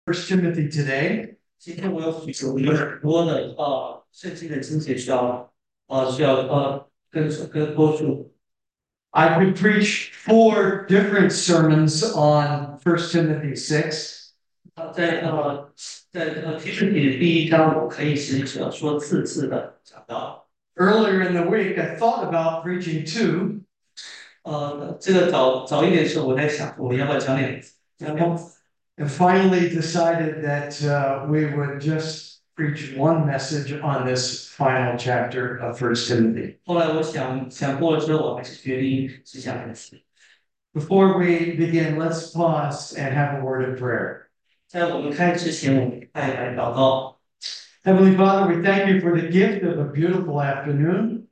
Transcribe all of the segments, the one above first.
First Timothy today. 今天我有很多的圣经的经节需要跟多数。 I could preach 4 different sermons on First Timothy 6. 在提示你的第一章，我可以说4次的讲到。 Earlier in the week, I thought about preaching 2, 这个早一点的时候，我在想我要不要讲2次。 and finally decided that we would just preach one message on this final chapter of First Timothy. 后来我想过了之后，我还是决定只讲2次。 Before we begin, let's pause and have a word of prayer. 在我们开始之前，我们来祷告。 Heavenly Father, we thank you for the gift of a beautiful afternoon.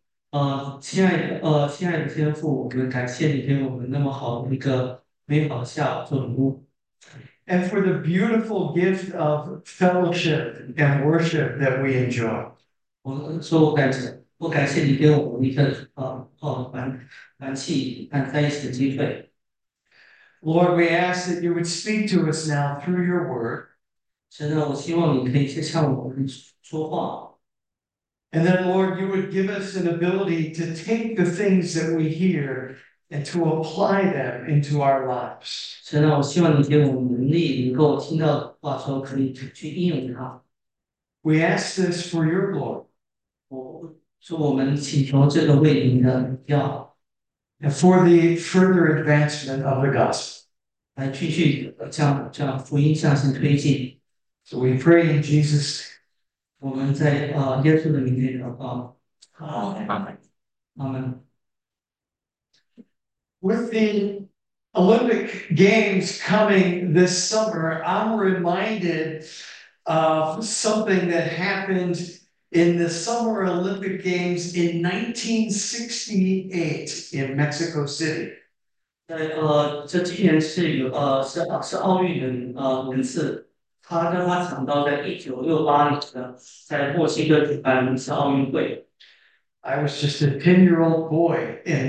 亲爱的天父，我们感谢你给我们那么好的一个美好的下午做礼物。 And for the beautiful gift of fellowship and worship that we enjoy. 我感谢你给我们一个团契在一起的机会。 Lord, we ask that you would speak to us now through your word. 神啊，我希望你可以先向我们说话。 And then, Lord, you would give us an ability to take the things that we hear and to apply them into our lives. 神啊，我希望你给我们能力，能够听到话之后可以去应用它。 We ask this for your glory 我们祈求这个为你的荣耀 and for the further advancement of the gospel. 来继续将福音向前推进。 So we pray in Jesus' 我们在耶稣的名里祷告。阿门。 With the Olympic Games coming this summer, I'm reminded of something that happened in the Summer Olympic Games in 1968 in Mexico City. 这今年是奥运的名次，他让他想到在1968年的在墨西哥举办一次奥运会。 I was just a 10-year-old boy in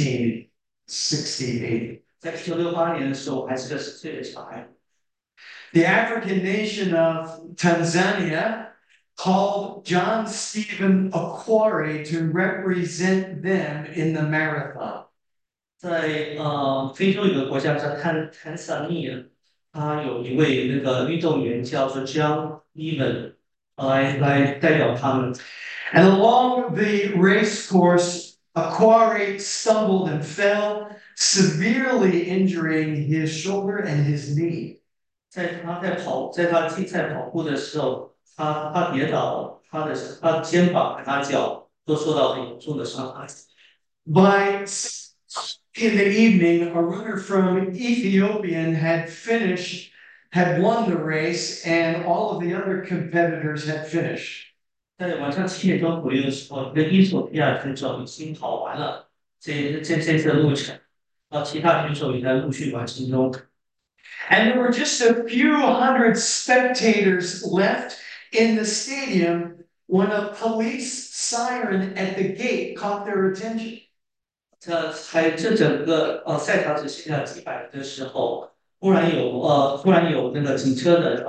1968. 在1968年的时候，我还是个10岁的小孩。 The African nation of Tanzania called John Stephen Akwari to represent them in the marathon. 在非洲有个国家叫坦桑尼亚，他有一位那个运动员叫做 John Even，来代表他们。 And along the race course, Akwari stumbled and fell, severely injuring his shoulder and his knee. 在他竞赛跑步的时候，他跌倒了，他的肩膀和他脚都受到很严重的伤害。 By in the evening, a runner from Ethiopian had won the race, and all of the other competitors had finished. 在晚上7点钟左右的时候，一个伊索比亚选手已经跑完了这次的路程，其他选手也在陆续完成中。 And there were just a few hundred spectators left in the stadium when a police siren at the gate caught their attention. 这整个赛场只剩下几百人的时候，突然有那个警车的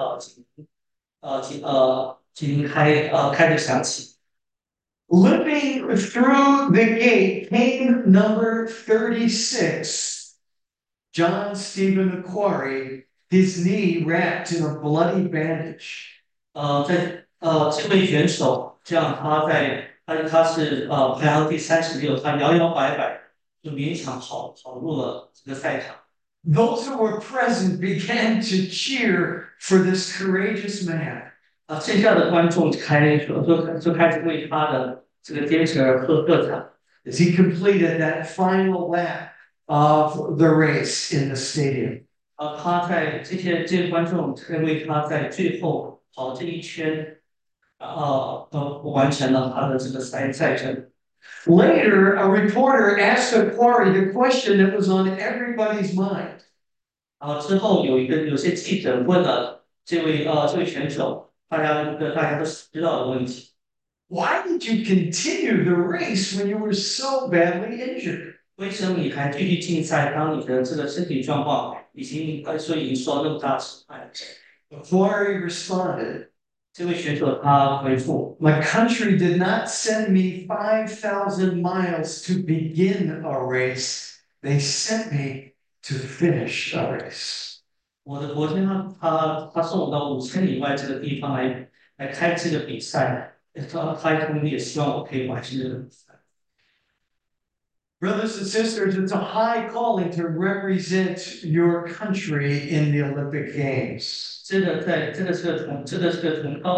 警开着响起。 Limping through the gate came number 36, John Stephen Akwari, his knee wrapped in a bloody bandage. 这位选手，这样他是排行第36，他摇摇摆摆就勉强跑入了这个赛场。 Those who were present began to cheer for this courageous man. 剩下的观众就开始为他的这个坚持而喝彩。 As he completed that final lap of the race in the stadium. 这些观众为他在最后跑这一圈，完成了他的这个赛程。 Later, a reporter asked Akwari the question that was on everybody's mind. 之后有些记者问了这位选手，大家都知道的问题。 Why did you continue the race when you were so badly injured? 为什么你还继续竞赛？当你的这个身体状况已经受那么大的伤害 Flurry responded, 这位学者他回复， My country did not send me 5,000 miles to begin a race. They sent me to finish a race. 我的国家他送我到5000里外这个地方来开这个比赛，他也希望我可以完成这个比赛。 Brothers and sisters, it's a high calling to represent your country in the Olympic Games. 这个是个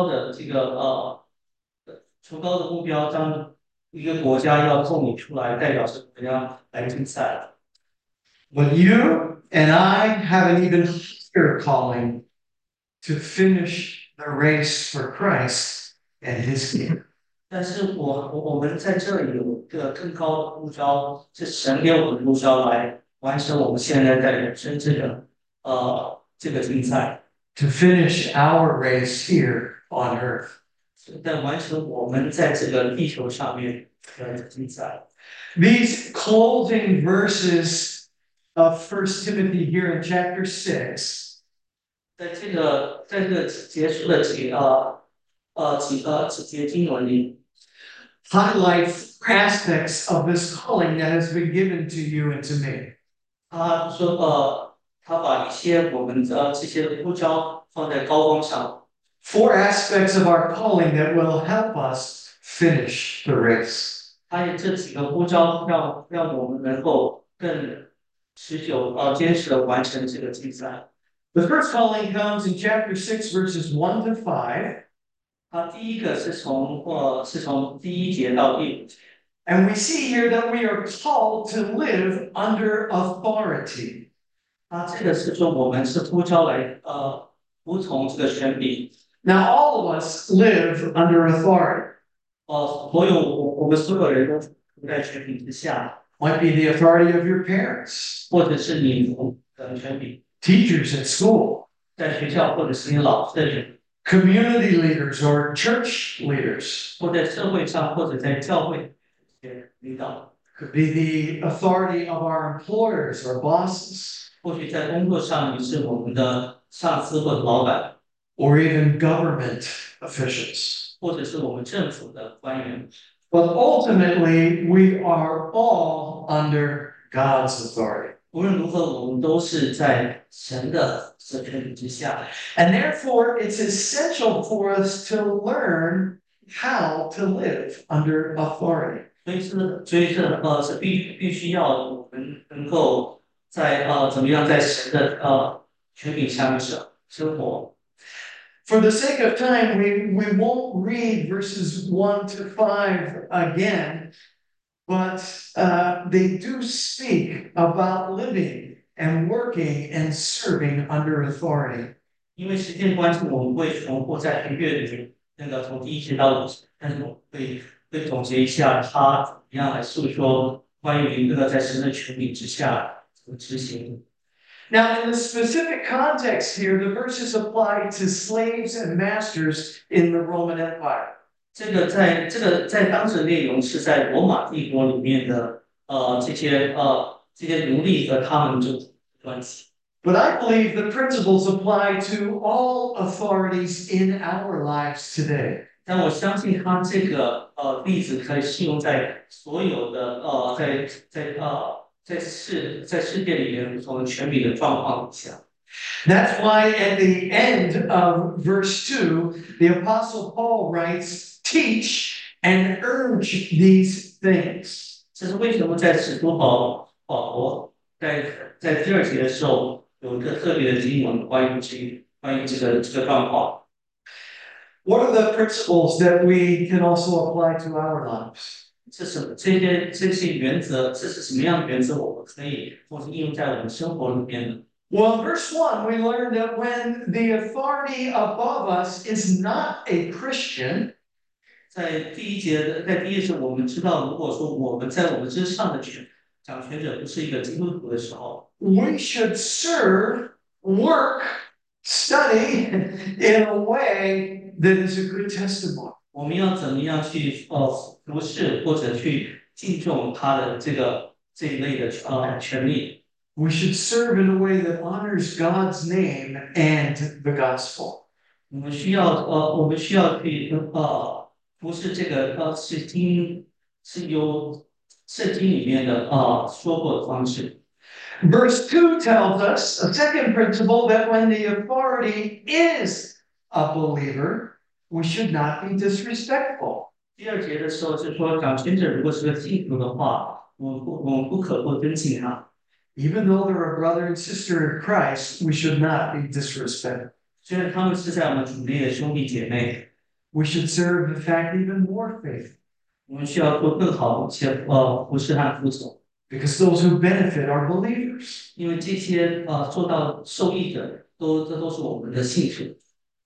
崇高的目标，当一个国家要送你出来，代表这个国家来竞赛。 But you and I have an even higher calling to finish the race for Christ and His kingdom. 但是我们在这里有一个更高的目标，是神给我们的目标来完成我们现在在人生这个竞赛， To finish our race here on earth. 在完成我们在这个地球上面的竞赛。 These closing verses of 1 Timothy here in chapter 6 在这个结束的几节经文里， highlight aspects of this calling that has been given to you and to me. 他说他把一些我们的这些呼召放在高光上。 Four aspects of our calling that will help us finish the race. 他有这几个呼召让我们能够更持久坚持的完成这个竞赛。 The first calling comes in chapter 6, verses 1 to 5. 他第一个是从第一节到第5节。 And we see here that we are called to live under authority. 他这个是说我们是呼召来服从这个权柄。 Now, all of us live under authority. 我们所有人都处在权柄之下， Might be the authority of your parents, 或者是你的权柄， teachers at school, 在学校或者是你老师的权柄， community leaders or church leaders. 或在社会上或者在教会的领导， Could be the authority of our employers or bosses, 或许在工作上你是我们的上司或者老板， or even government officials. 或者是我们政府的官员。 But ultimately, we are all under God's authority. 无论如何，我们都是在神的权柄之下。 And therefore, it's essential for us to learn how to live under authority. 所以是必须要我们能够在怎么样在神的权柄下面生活。 For the sake of time, we won't read verses 1 to 5 again, but they do speak about living and working and serving under authority. 因为时间关系，我们会重复再去阅读那个从第一节到5节，但是我会总结一下他怎么样来诉说关于那个在神的权柄之下怎么执行。 Now, in the specific context here, the verses apply to slaves and masters in the Roman Empire. 在当时的内容是在罗马帝国里面的这些奴隶和他们的关系。 But I believe the principles apply to all authorities in our lives today. 但我相信他这个例子可以适用在所有的在世界里面不同的权柄的状况下。 That's why at the end of verse 2, the Apostle Paul writes, Teach and urge these things. 这是为什么在使徒保罗在第2节的时候有一个特别的经文关于这个状况。 What are the principles that we can also apply to our lives? 这些原则，这是什么样的原则？我们可以或是应用在我们生活里面呢？ Well, in verse 1, we learned that when the authority above us is not a Christian, 在第一节，我们知道，如果说我们在我们之上的掌权者不是一个基督徒的时候， we should serve, work, study in a way that is a good testimony. 我们要怎么样去服侍或者去敬重他的这一类的权利？ We should serve in a way that honors God's name and the gospel. 我们需要去不是这个是由圣经里面的说过的方式。 Verse 2 tells us a second principle that when the authority is a believer, we should not be disrespectful. 第二节的时候是说，掌权者如果是个信徒的话，我们不可不尊敬他。 Even though they're a brother and sister in Christ, we should not be disrespectful. 虽然他们是在我们主内的兄弟姐妹， We should serve, in fact, even more faithfully. 我们需要做更好且服侍和服从， Because those who benefit are believers. 因为这些做到受益的这都是我们的信徒。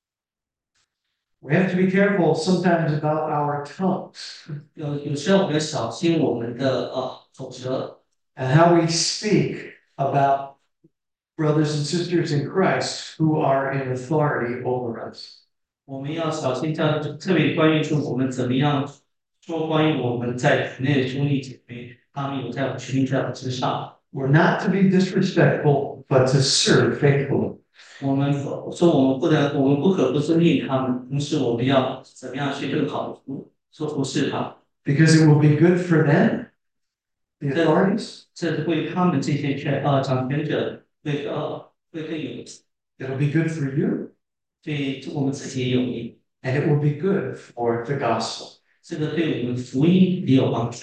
We have to be careful sometimes about our tongues 有时候我们要小心我们的口舌， and how we speak about brothers and sisters in Christ who are in authority over us. 我们要小心这样，特别关于说我们怎么样说关于我们在主内的兄弟姐妹，他们有在我们权力在我之上。 We're not to be disrespectful, but to serve faithfully. 我们说我们不可不尊敬他们，同时我们要怎么样去更好的服侍他们， Because it will be good for them, the authorities. 这对他们这些掌权者会更有， It'll be good for you, 对我们自己也有益， and it will be good for the gospel. 这个对我们福音也有帮助。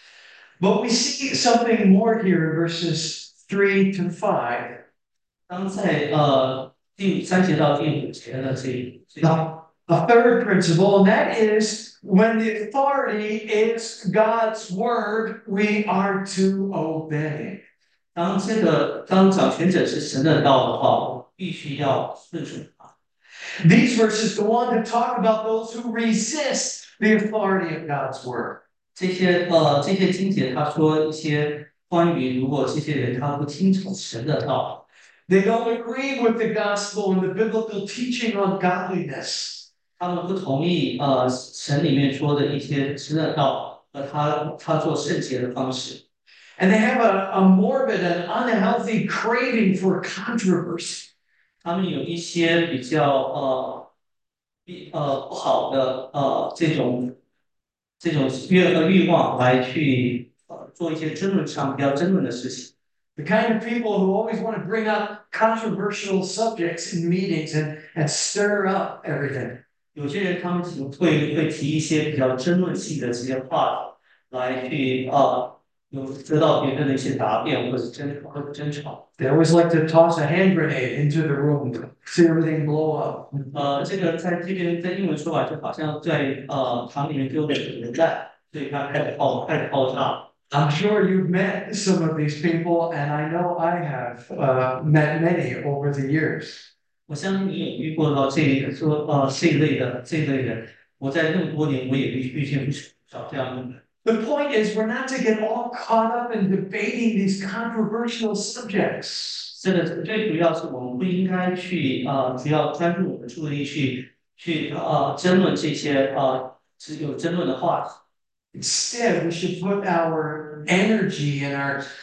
But we see something more here in verses 3 to 5. 当在第3节到第5节的这 A third principle, and that is when the authority is God's word, we are to obey. 当掌权者是神的道的话，我必须要顺从他。 These verses go on to talk about those who resist the authority of God's word. 这些经节他说一些关于如果这些人他不听从神的道， They don't agree with the gospel and the biblical teaching on godliness. 他们不同意神里面说的一些神的道和他做圣洁的方式， And they have a morbid and unhealthy craving for controversy. 他们有一些比较不好的这种欲望来去做一些争论上比较争论的事情。 The kind of people who always want to bring up controversial subjects in meetings and stir up everything. 有些人他们会提一些比较争论性的这些话来去得到别人的一些答辩或者争吵。 They always like to toss a hand grenade into the room to see everything blow up. 这个在这边在英文说法就好像在堂里面丢了原弹，所以它开始爆炸。 I'm sure you've met some of these people, and I know I have met many over the years. 我相信你也遇过到这一类的人，我在那么多年我也遇见不少这样的人。 The point is, we're not to get all caught up in debating these controversial subjects. 这个最主要是我们不应该去主要专注我们注意力去争论这些只有争论的话题。 Instead, we should put our energy and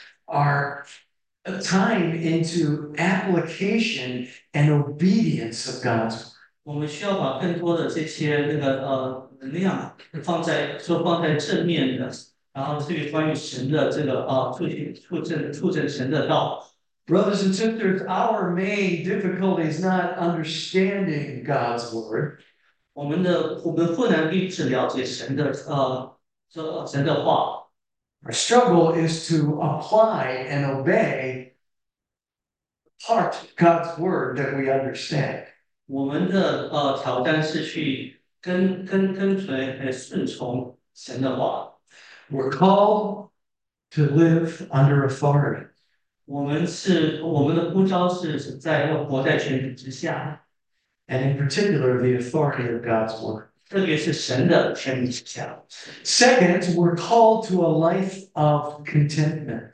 our time into application and obedience of God's word. 我们需要把更多的这些能量放在正面的，然后对于关于神的这个促进神的道。 Brothers and sisters, our main difficulty is not understanding God's word. 我们不能一直了解神的话， Our struggle is to apply and obey part of God's word that we understand. 我们的挑战是去跟随顺从神的话。 We're called to live under authority. 我们的呼召是要活在权柄之下， And in particular, the authority of God's word. 特别是神的权柄之下。 Second, we're called to a life of contentment.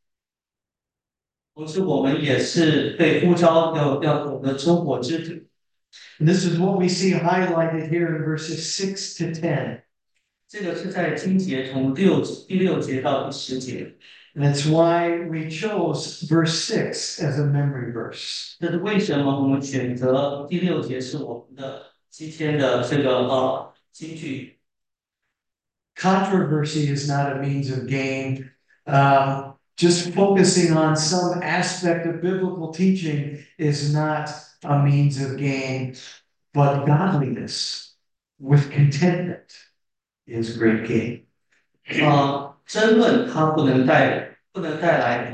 同时，我们也是被呼召要懂得生活之主。 And this is what we see highlighted here in verses 6 to 10. 这个是在经节从第6节到第10节。 And that's why we chose verse 6 as a memory verse. 这是为什么我们选择第6节是我们的今天的这个金句。 Controversy is not a means of gain. Just focusing on some aspect of biblical teaching is not a means of gain, but godliness with contentment is great gain. 争论它不能带来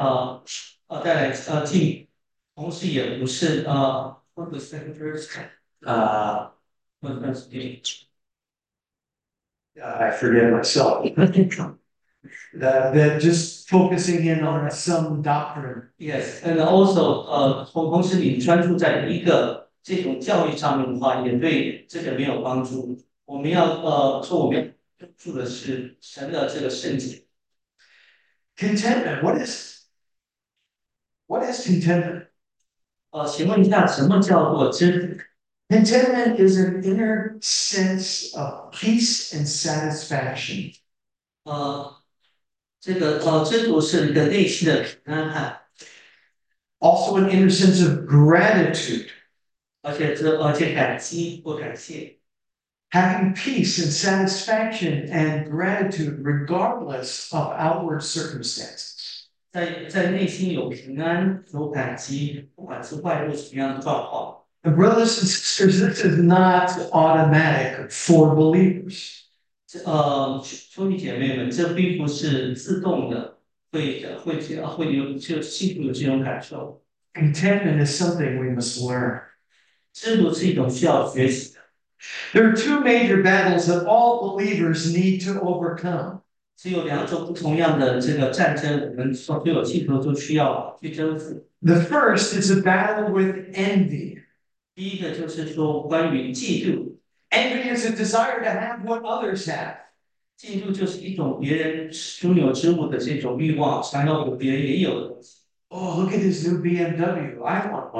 进，同时也不是what was the first what was the I forget myself. That just focusing in on some doctrine. yes and also 同时你专注在一个这种教育上面的话，也对这个没有帮助。我们要说我们专注的是神的这个圣洁。 Contentment. What is contentment? 请问一下，什么叫做知足？ Contentment is an inner sense of peace and satisfaction. 这个知足是一个内心的平安和， Also an inner sense of gratitude. 而且感激或感谢。 Having peace and satisfaction and gratitude regardless of outward circumstances. 在内心有平安有感激，不管是外部什么样的状况。 And brothers and sisters, this is not automatic for believers. 兄弟姐妹们，这并不是自动的，会有幸福有这种感受。 Contentment is something we must learn. 知足是一种需要学习的。 There are two major battles that all believers need to overcome. 只有2种不同样的这个战争，我们所有信徒都需要去征服。 The first is a battle with envy. 第一个就是说关于嫉妒， Envy is a desire to have what others have. 嫉妒就是一种别人拥有之物的这种欲望，想要有别人也有的东西。 Oh, look at his new BMW. I want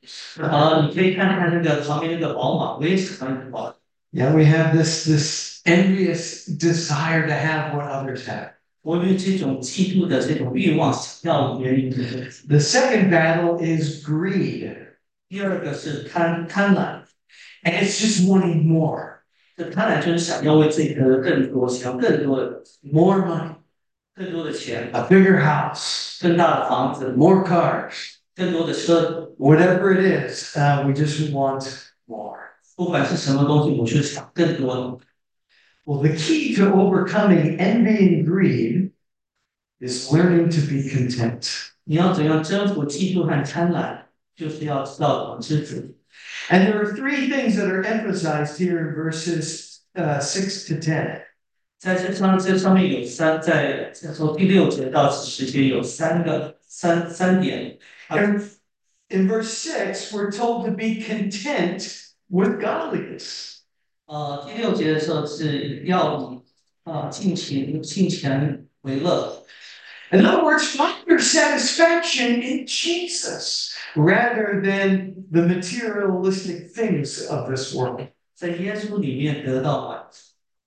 one. 你可以看看那个旁边那个宝马，我也喜欢那个宝马。 Yeah, we have this envious desire to have what others have. 我有这种嫉妒的这种欲望，想要别人有的东西。 The second battle is greed, 第二个是贪婪， and it's just wanting more, 这贪婪就是想要为自己得的更多，想要更多的东西， more money, 更多的钱， a bigger house, 更大的房子， more cars. 更多的车， Whatever it is, we just want more. 不管是什么东西，我就想更多的。 Well, the key to overcoming envy and greed is learning to be content. 你要怎样征服嫉妒和贪婪，就是要知道怎么知足。 And there are three things that are emphasized here in verses 6 to 10. 在这上面有从第6节到10节有三点。 And in verse 6, we're told to be content with godliness. 第6节的时候是要以敬钱为乐。 In other words, find your satisfaction in Jesus rather than the materialistic things of this world. 在耶稣里面得到满足，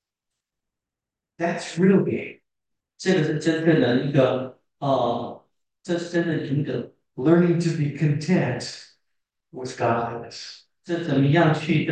That's real gain. 这个是真正的一个这是真正的赢得。 Learning to be content with godliness. 这怎么样去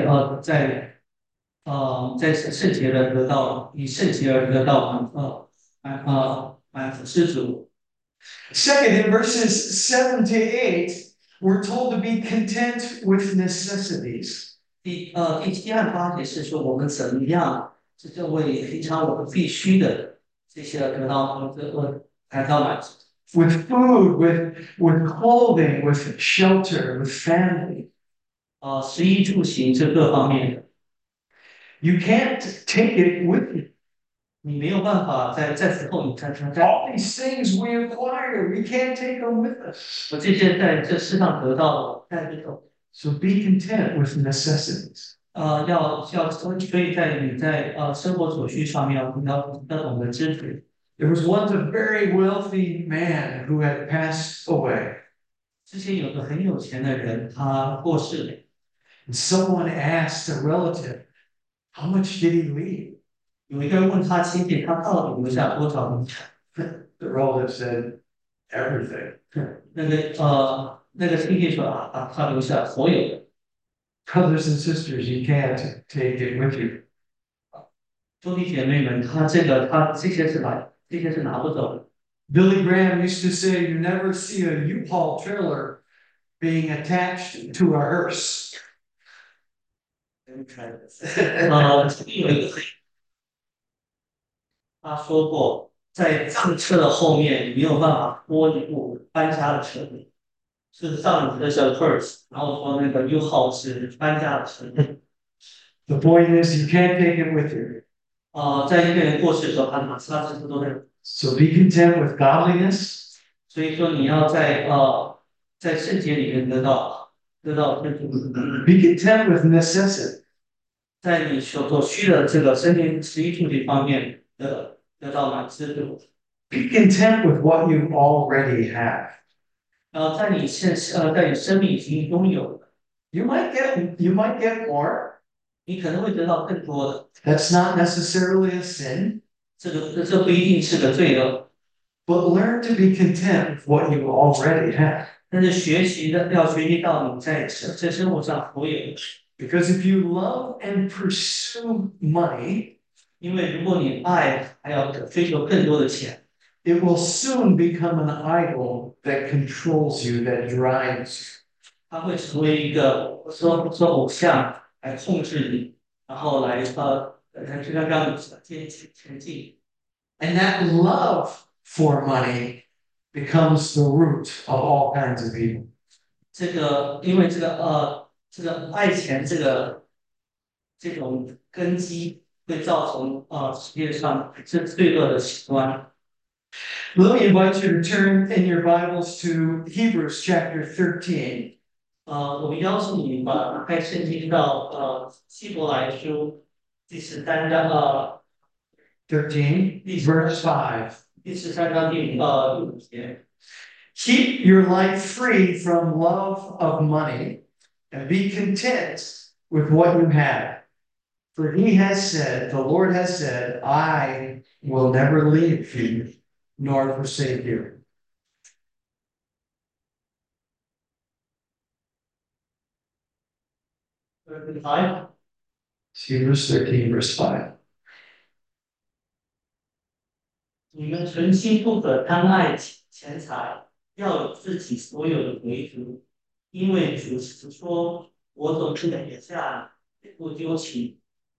在圣洁的得到以圣洁而得到满足知足。 Second, in verses 7 to 8, we're told to be content with necessities. 第7和8节是说我们怎么样这为平常我们必须的这些得到满足。 With food, with clothing, with shelter, with family. 食衣住行这各方面的， You can't take it with you. 你没有办法在此后你才 All these things we acquire, we can't take them with us. 我这些在这世上得到的带不走。 So be content with necessities. 所以你在生活所需上面要懂得知足。 There was once a very wealthy man who had passed away. 之前有个很有钱的人，他过世了。 And someone asked a relative, how much did he leave? 有一个人问他亲戚，他到底留下多少遗产？ The relative said, everything. 那个亲戚说啊，他留下所有的 Brothers and sisters, you can't take it with you. 兄弟姐妹们，这些是拿不走的。 Billy Graham used to say, you never see a U-Haul trailer being attached to a hearse. 曾经有一个他说过，在藏车的后面你没有办法拖一部搬家的车，是藏的叫 hearse，然后说那个 U-Haul 是搬家的车。 The point is, you can't take it with you. 在一个人过世的时候，他这些都是， So be content with godliness. 所以说你要在圣洁里面得到认同， Be content with necessity. 在你所需的这个生命食衣住行方面得到满足， Be content with what you already have. 在你生命已经拥有的， You might get more. 你可能会得到更多的。 That's not necessarily a sin. 这不一定是个罪恶， But learn to be content with what you already have. 但是要学习到你在生活上所有的， Because if you love and pursue money, 因为如果你爱还要追求更多的钱， it will soon become an idol that controls you, that drives you. 它会成为一个说偶像来控制你，然后让你前进。 And that love for money becomes the root of all kinds of evil. 因为这个爱钱这种根基会造成世界上这罪恶的习惯。 Let me invite you to turn in your Bibles to Hebrews chapter 13. 我们邀请你打开圣经到希伯来书第13章 13, verse 5. 第13章第5节。 Keep your life free from love of money and be content with what you have. For he has said, the Lord has said, I will never leave you nor forsake you. 5 Hebrews 13, verse 5. 你们存心不可贪爱钱财，要有自己所有的为主，因为主是说：“我总是撇下，也不丢弃。”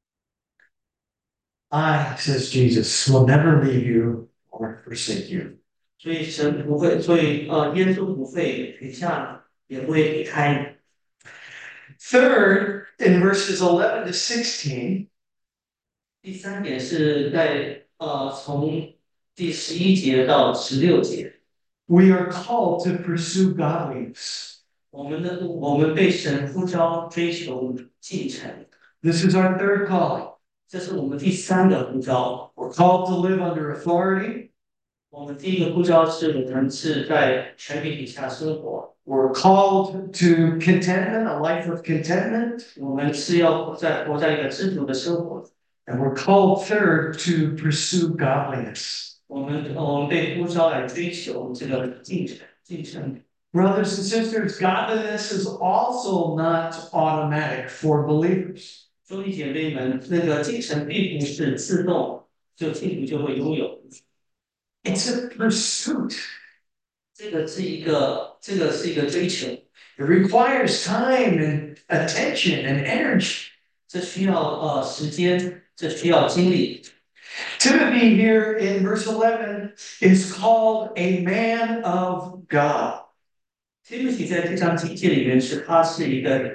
I, says Jesus, will never leave you or forsake you. 所以神不会，耶稣不会撇下你，也不会离开你。 Third, in verses 11 to 16, 第三点是在从第11节到16节， we are called to pursue godliness. 我们被神呼召追求进程， This is our third calling. 这是我们第3个呼召。 We're called to live under authority. 我们第1个呼召是我们是在权柄底下生活， We're called to contentment, a life of contentment. 我们是要活在一个知足的生活。 And we're called third to pursue godliness. 我们被呼召来追求这个进程。 Brothers and sisters, godliness is also not automatic for believers. 兄弟姐妹们，那个进程并不是自动信徒就会拥有， It's a pursuit. 这个是一个追求， It requires time and attention and energy. 这需要时间，这需要精力。 Timothy here in verse 11 is called a man of God. Timothy 在这章经节里面他是一个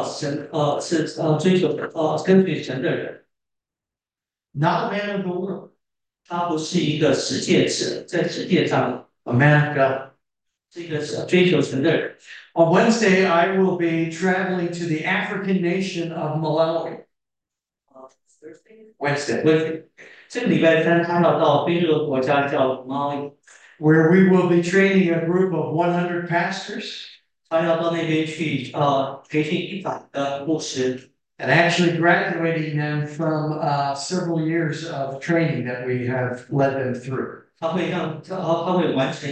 追求跟随神的人， Not a man of the world, 他不是一个世界者，在世界上 a man of God. 是一个追求神的人。 On Wednesday, I will be traveling to the African nation of Malawi. Wednesday, 这个礼拜3他要到非洲的国家叫马里， where we will be training a group of 100 pastors 他要到那边去培训100个牧师， and actually graduating them from several years of training that we have led them through. 他会完成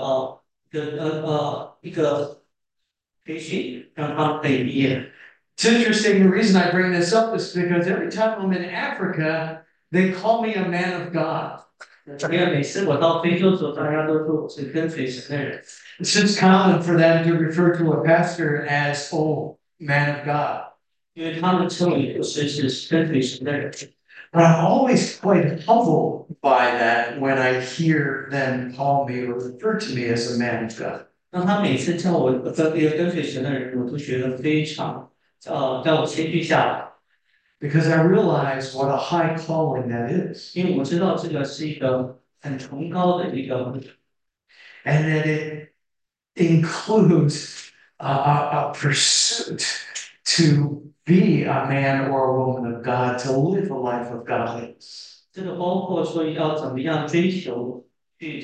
一个培训，让他们可以毕业。 It's interesting. The reason I bring this up is because every time I'm in Africa, they call me a man of God. 因为每次我到非洲的时候，大家都说我是跟随神的人， It's just common for them to refer to a pastor as, oh, man of God. 因为他们称为牧师是跟随神的人。 But I'm always quite humbled by that when I hear them call me or refer to me as a man of God. 当他每次叫我这个跟随神的人，我都觉得非常让我谦虚下来， because I realize what a high calling that is. 因为我知道这个是一个很崇高的一个， And that it includes a pursuit to be a man or a woman of God, to live a life of godliness. 这个包括说要怎么样追求去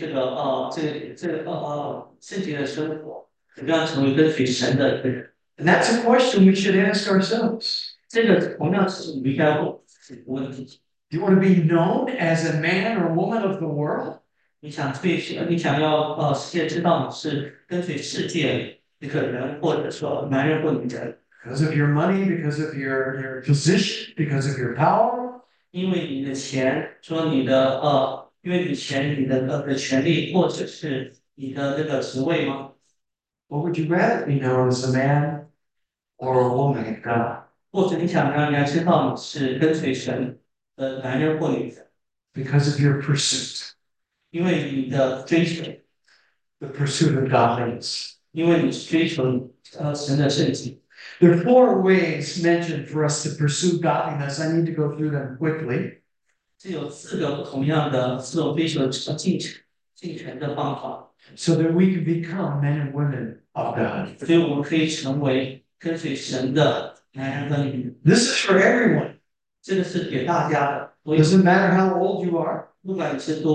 这个圣洁的生活，怎么样成为跟随神的一个人。 And that's a question we should ask ourselves. 这个同样是我们应该问自己的问题。 Do you want to be known as a man or woman of the world? 你想要世界知道你是跟随世界一个人，或者说男人或女人， Because of your money, because of your position, because of your power? 因为你的钱，说你的因为你的权利，或者是你的那个职位吗？ Or would you rather be known as a man or a woman of God? 或者你想让人家知道你是跟随神的男人或女人， Because of your pursuit, 因为你的追求， the pursuit of godliness. 因为你追求神的圣洁。 There are four ways mentioned for us to pursue godliness. I need to go through them quickly. 这有四个不同样的四种追求进程的方法， so that we can become men and women of God. 所以我们可以成为跟随神的男人和女人。 This is for everyone. 这个是给大家的，所以 Doesn't matter how old you are. 不管你是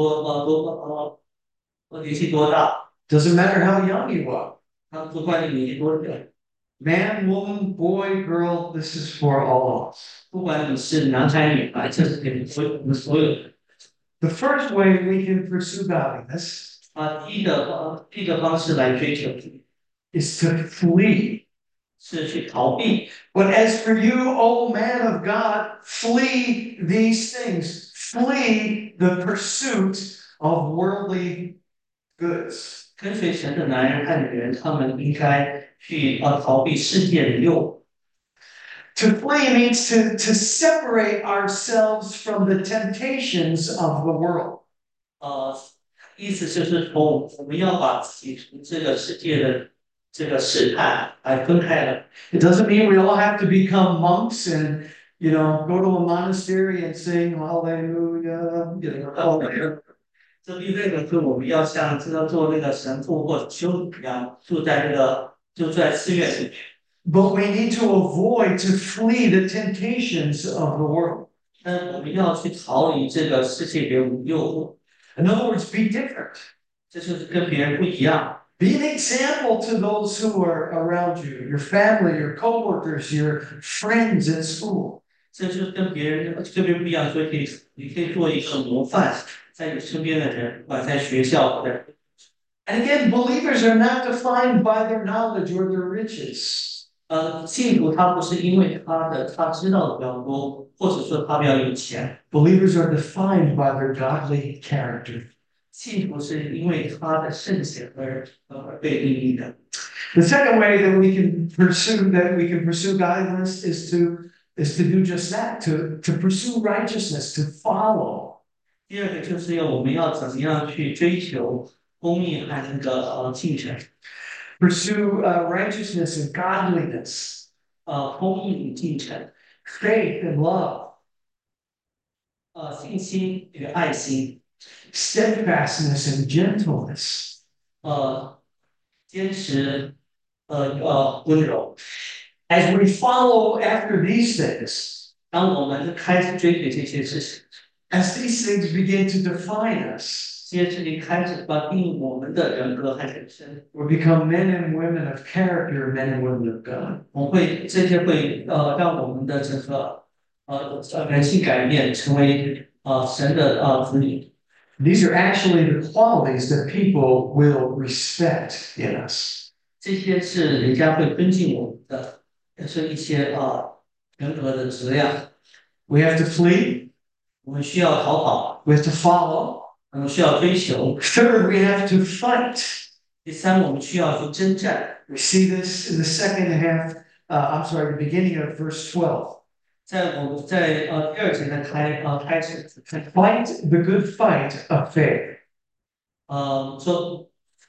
年纪多大， Doesn't matter how young you are. 不管你年纪多小， Man, woman, boy, girl, this is for all of us. 不管你是男孩女孩，这是给我们所有人。 The first way we can pursue godliness 第一个方式来追求 is to flee. 是去逃避， But as for you, O man of God, flee these things. Flee the pursuit of worldly goods. 跟随神的男人和女人，他们应该去逃避世界的诱惑。 To flee means to separate ourselves from the temptations of the world. 意思就是说，我们要把自己从这个世界的这个试探来分开了。 It doesn't mean we all have to become monks and, go to a monastery and sing hallelujah. 这意味着是我们要像做那个神父或者修女一样，住在寺院里面。 But we need to avoid to flee the temptations of the world. 但我们要去逃离这个世界给我们诱惑， In other words, be different. 这就是跟别人不一样。 Be an example to those who are around you, your family, your coworkers, your friends at school. 这就是跟别人不一样，所以你可以做一个模范，在你身边的人，不管在学校的。 And again, believers are not defined by their knowledge or their riches. 信徒他不是因为他知道的比较多，或者说他比较有钱， Believers are defined by their godly character. 信徒是因为他的圣洁而被定义的。 The second way that we can pursue godliness is to do just that, to pursue righteousness, to follow. 第二个就是我们要怎么样去追求公义和那个进程， Pursue righteousness and godliness, 公义与进程， faith and love, 信心与爱心， steadfastness and gentleness. 坚持，温柔。 As we follow after these things, 当我们开始追求这些事情， as these things begin to define us, 这些事情开始定义我们的人格和人生， we become men and women of character, men and women of God. 这些会让我们的整个人性改变，成为神的子女。 These are actually the qualities that people will respect in us. 这些是人家会尊敬我们的，也是一些人格的质量。 We have to flee. 我们需要逃跑， We have to follow. 我们需要追求。 Third, we have to fight. 第三，我们需要去征战。 We see this in the second half, the beginning of verse 12. 在我们在第二节的开始， Fight the good fight of faith. 说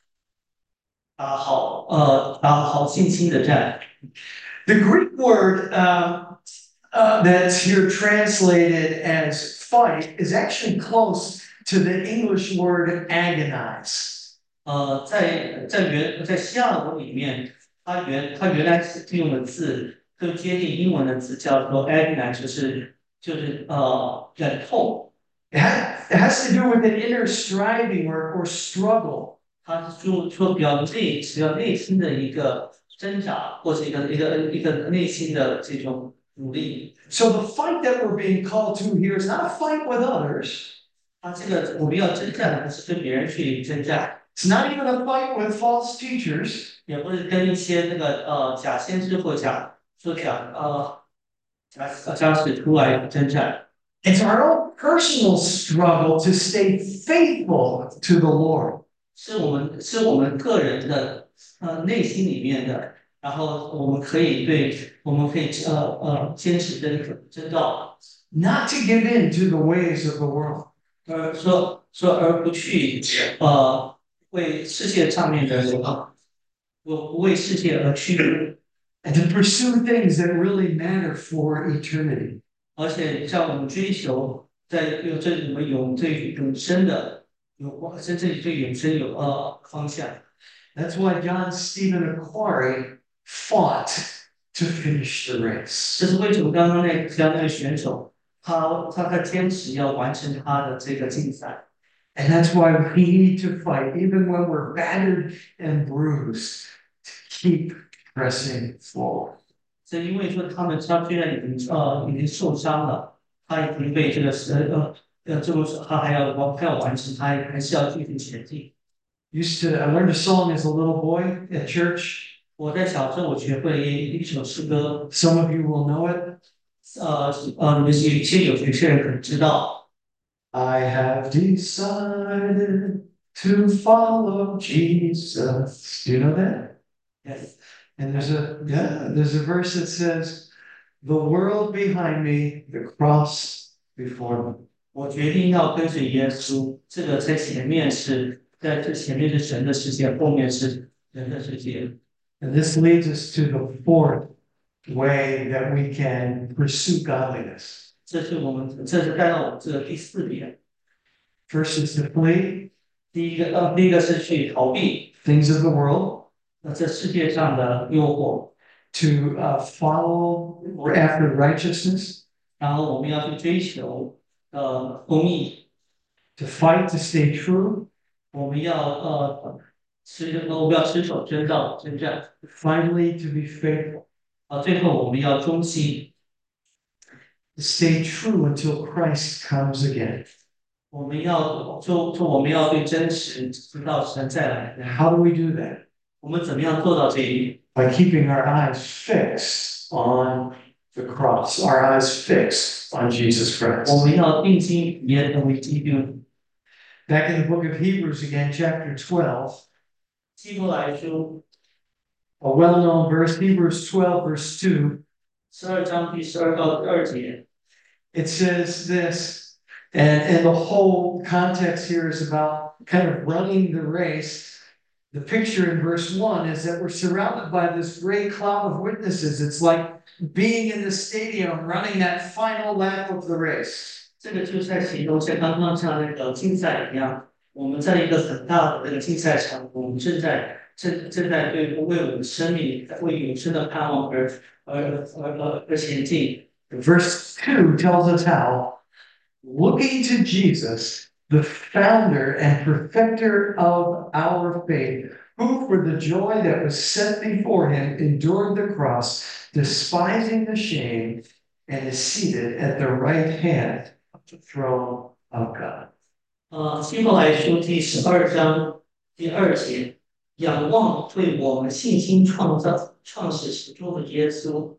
打好信心的战。 The Greek word that's here translated as fight is actually close to the English word agonize. 在希腊文里面，它原来是用的字更接近英文的字，叫做 agonize，就是忍痛。 It has to do with an inner striving or struggle. 它是说比较内心的一个挣扎，或者一个内心的这种努力。 So the fight that we're being called to here is not a fight with others. 它这个我们要征战的不是跟别人去征战， It's not even a fight with false teachers. 也不是跟一些那个假先知或假使徒来征战。 It's our own personal struggle to stay faithful to the Lord. 是我们个人的内心里面的，然后我们可以坚持真道， Not to give in to the ways of the world. 而不去为世界上面的不为世界而屈服， And to pursue things that really matter for eternity. 而且像我们追求我们对永生的真正对永生有方向。 That's why John Stephen Aquari fought to finish the race. 这是为什么刚刚那个选手他坚持要完成他的这个竞赛。 And that's why we need to fight, even when we're battered and bruised, to keep pressing forward. 是因为说他虽然已经受伤了，他已经被这个他还要完成，他还是要继续前进。 I learned a song as a little boy at church. 我在小时候我学会一首诗歌， Some of you will know it. 有些人可能知道。 I have decided to follow Jesus. Do you know that? Yes. And there's a verse that says, the world behind me, the cross before me. 我决定要跟随耶稣，这个在前面是神的世界，后面是人的世界。 And this leads us to the fourth way that we can pursue godliness. 这是带到我们这个第四点。 First is to flee 第一个是去逃避 things of the world, 这世界上的诱惑， to follow after righteousness, 然后我们要去追求公义， to fight to stay true, 我们要持守真道真战， finally to be faithful, 最后我们要忠心， to stay true until Christ comes again. 我们要对真实直到神再来。 How do we do that? 我们怎么样做到这一点？ By keeping our eyes fixed on the cross, our eyes fixed on Jesus 我 Christ. 们要定睛耶和华基督。 Back in the book of Hebrews again, chapter 12, 希伯来书 a well-known verse, Hebrews 12, verse 2, 12章第12到第2节， it says this, and the whole context here is about kind of running the race. The picture in verse 1 is that we're surrounded by this great cloud of witnesses. It's like being in the stadium running that final lap of the race. 这个就在形容像刚刚像那个竞赛一样，我们在一个很大的那个竞赛场，我们正在为我们生命、为永生的盼望而前进。 Verse 2 tells us how, looking to Jesus, the founder and perfecter of our faith, who for the joy that was set before him endured the cross, despising the shame, and is seated at the right hand of the throne of God. 希伯来书第12章第2节，仰望为我们信心创始始终的耶稣，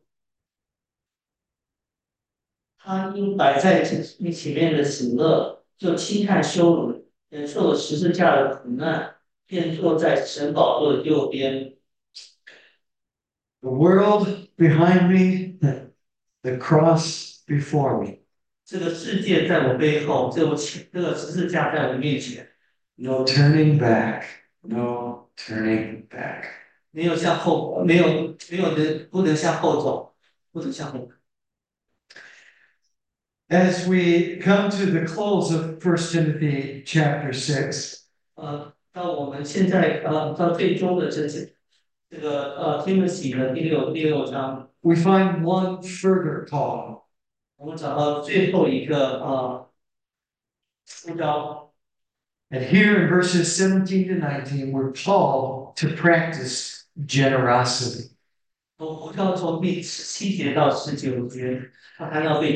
他因摆在你前面的喜乐，就轻看羞辱，忍受了十字架的苦难，便坐在神宝座的右边。 The world behind me, the cross before me. 这个世界在我背后，这个十字架在我面前， No turning back. No turning back. 不能向后走，不能向后。 As we come to the close of 1 Timothy chapter 6, 到我们现在到最终的Timothy 的第六章， we find one further call. 我们找到最后一个呼召。 And here in verses 17 to 19, we're called to practice generosity. 呼召从第17节到19节，他谈到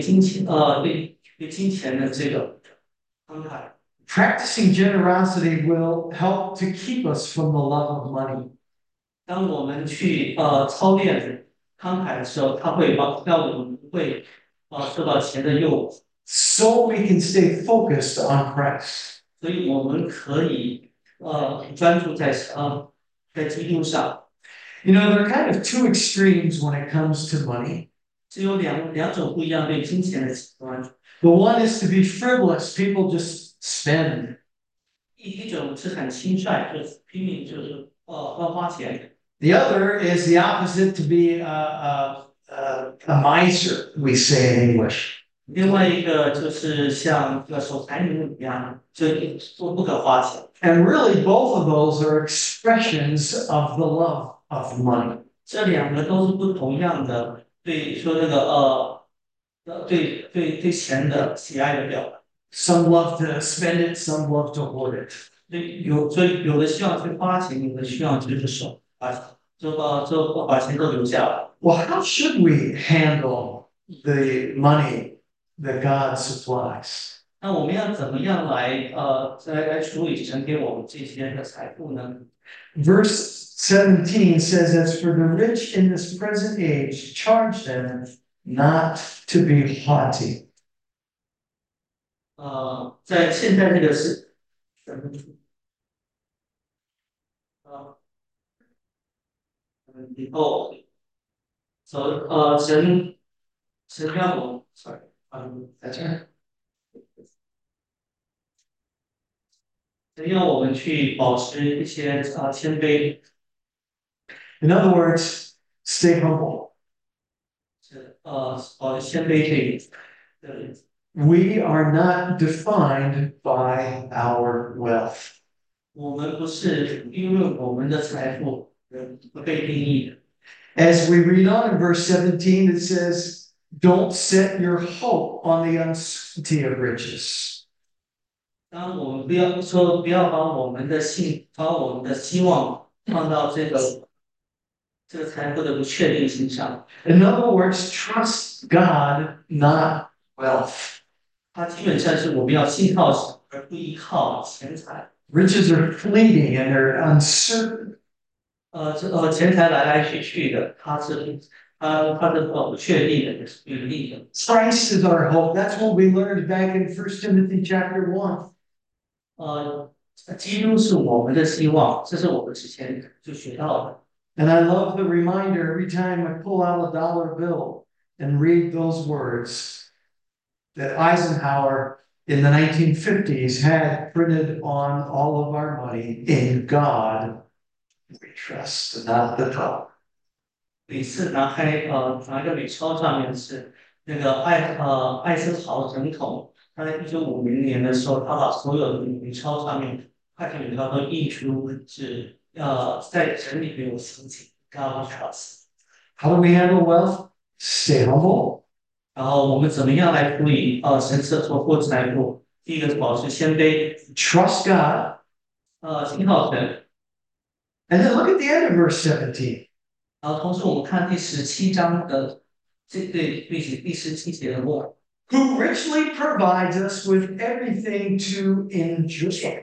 对金钱的这个慷慨。 Practicing generosity will help to keep us from the love of money. 当我们去操练慷慨的时候，它会让我们不会受到钱的诱惑， So we can stay focused on Christ. 所以我们可以专注在基督上。 You know, there are kind of two extremes when it comes to money. 只有两种不一样对金钱的极端， The one is to be frivolous, people just spend. 一种是很轻率，就是拼命就是乱花钱。 The other is the opposite, to be a miser, we say in English. 另外一个就是像这个守财奴一样，就不可花钱。 And really, both of those are expressions of the love of money. 这两个都是不同样的对钱的喜爱的表达。 Some love to spend it, some love to hoard it. 所以有的希望去花钱，有的希望就是把把钱都留下来。 Well, how should we handle the money that God supplies? 那我们要怎么样来处理神给我们这些的财富呢？ Verse 17 says, As for the rich in this present age, charge them not to be haughty. 在现在这个以后，神让我，sorry， That's right. 神要我们去保持一些谦卑， In other words, stay humble. 保持谦卑这个 We are not defined by our wealth. 我们不是因为我们的财富而被定义的。 As we read on in verse 17, it says, Don't set your hope on the uncertainty of riches. 当我们不要把我们的希望放到这个财富的不确定性上。 In other words, trust God, not wealth. 它基本上是我们要信靠神，而不依靠钱财。 Riches are fleeting and they're uncertain. 钱财来去去的，它是不确定的，也是不一定的。 Christ is our hope. That's what we learned back in 1 Timothy chapter 1. 基督是我们的希望，这是我们之前就学到的。 And I love the reminder every time I pull out a dollar bill and read those words that Eisenhower in the 1950s had printed on all of our money. In God we trust, not the dollar. 每次拿一个美钞上面是那个艾森豪总统，他在1950年的时候，他把所有的美钞上面快递美钞都印出是在神里面有情景 God we trust。 How do we handle wealth? Stay humble. 然后我们怎么样来处理神所获财富？第一个是保持谦卑， Trust God. 信靠神。 And then look at the end of verse 17. 然后同时我们看第17章的第17节的末， who richly provides us with everything to enjoy.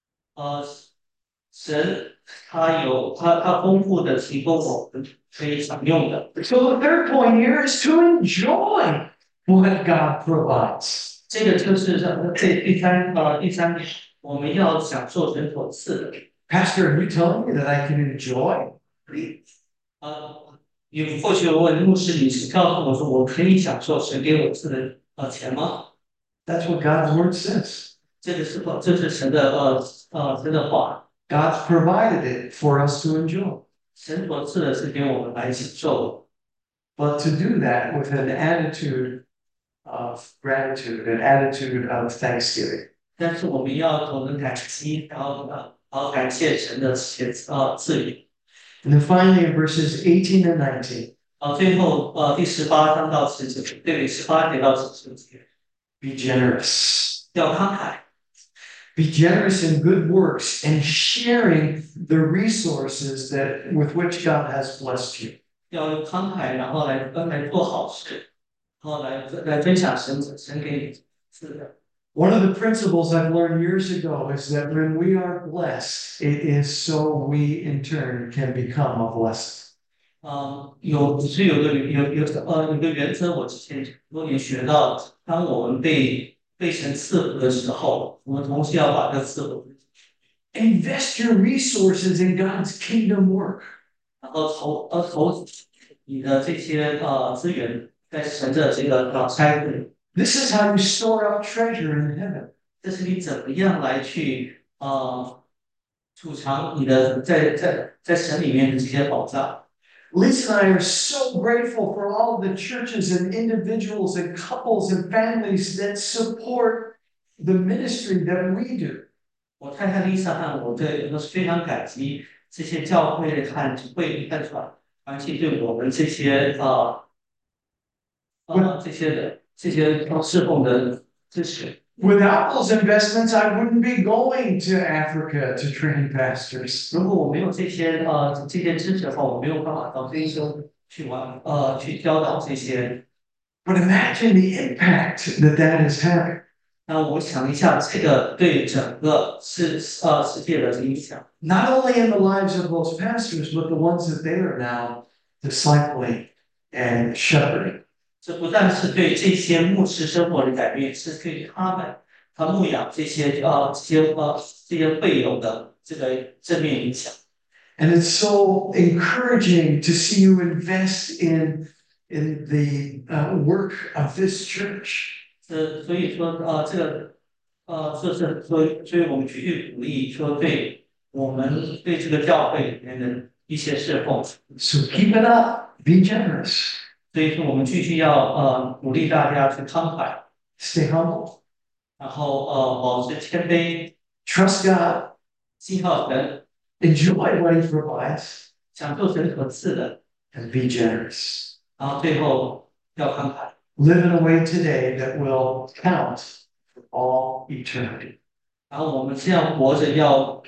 神他丰富的提供我们可以享用的。 So the third point here is to enjoy what God provides. 这个就是第三点，我们要享受神所赐的。 Pastor, are you telling me that I can enjoy? 或许我问牧师，你是告诉我说我可以享受神给我赐的钱吗？ That's what God's word says. 这是神的话。 God's provided it for us to enjoy. 神所赐的是给我们来享受。 But to do that with an attitude of gratitude, an attitude of thanksgiving. 但是我们要懂得感激，然后感谢神的赐予。 And then finally in verses 18 and 19. 最后第18章到19节，对，18节到19节。 Be generous. 要慷慨。 Be generous in good works and sharing the resources that with which God has blessed you. 要慷慨，然后来做好事，然后来分享神给你赐的。 One of the principles I've learned years ago is that when we are blessed, it is so we in turn can become a blessing. 有个原则，我之前多年学到的，当我们被神赐福的时候，我们同时要把这赐福 invest your resources in God's kingdom work. 然后投你的这些资源在神的这个差里。 This is how you store up treasure in heaven. 这是你怎么样来去储藏你的在神里面的这些宝藏。 Lisa and I are so grateful for all of the churches and individuals and couples and families that support the ministry that we do. 我太太 Lisa 和我都是非常感激这些教会和传团体对我们这些这些侍奉的支持。 Without those investments, I wouldn't be going to Africa to train pastors. 如果我没有这些支持的话，我没有办法到非洲去教导这些。 But imagine the impact that is having. 那我想一下，这个对整个世界的影响。 Not only in the lives of those pastors, but the ones that they are now discipling and shepherding. 这不但是对这些牧师生活的改变，是对他牧养这些会友的这个正面影响。 And it's so encouraging to see you invest in the work of this church. 所以说所以我们继续鼓励说，对我们对这个教会里面的一些侍奉。 So keep it up, be generous. 所以说，我们继续要鼓励大家去慷慨， stay humble, 然后保持谦卑， trust God, 信靠神， enjoy what He provides, 享受神所赐的， and be generous. 然后最后要慷慨， Live in a way today that will count for all eternity. 然后我们这样活着要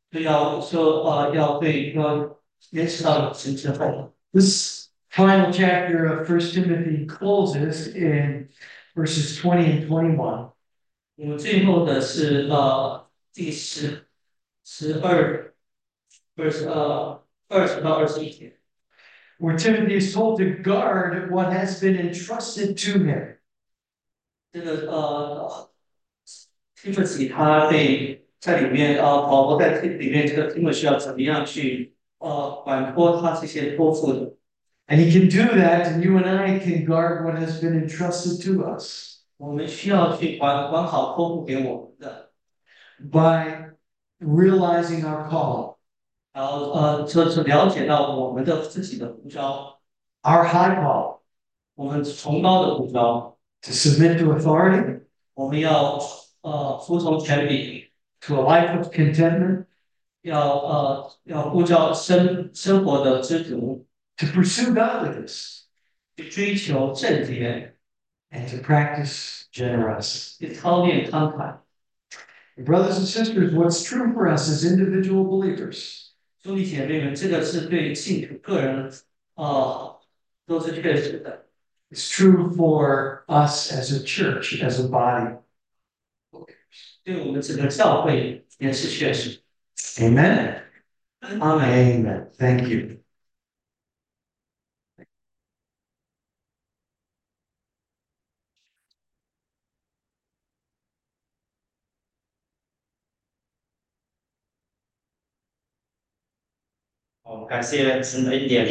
坚持到永生之后。 This final chapter of 1 Timothy closes in verses 20 and 21. 我们最后的是第12 20到21节。 Where Timothy is told to guard what has been entrusted to him. 这个Timothy 他在里面保罗在里面这个 Timothy 要怎么样去管托他这些托付的。 And he can do that, and you and I can guard what has been entrusted to us. 我们需要去管好托付给我们的。 By realizing our call. 然后就是了解到我们的自己的呼召。 Our high call. 我们崇高的呼召。 To submit to authority. 我们要服从权柄。 To a life of contentment. 要呼召生活的知足。 To pursue godliness. 去追求正洁。 And to practice generosity. 去操练慷慨。 Brothers and sisters, what's true for us as individual believers? 兄弟姐妹们，这个是对信徒个人都是确实的。 It's true for us as a church, as a body. 对我们整个教会也是确实。 Amen. 阿门。 Amen. Thank you. 好，感谢神的恩典。